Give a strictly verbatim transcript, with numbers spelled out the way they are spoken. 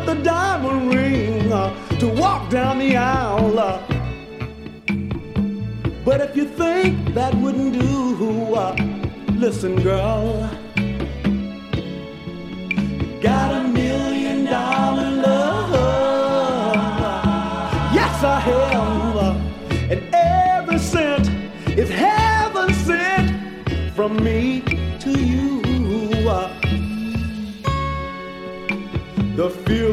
with a diamond ring uh, to walk down the aisle. Uh, but if you think that wouldn't do, uh, listen, girl, got a million dollar love. Yes, I have, uh, and every cent is heaven sent from me to you. Uh, the fear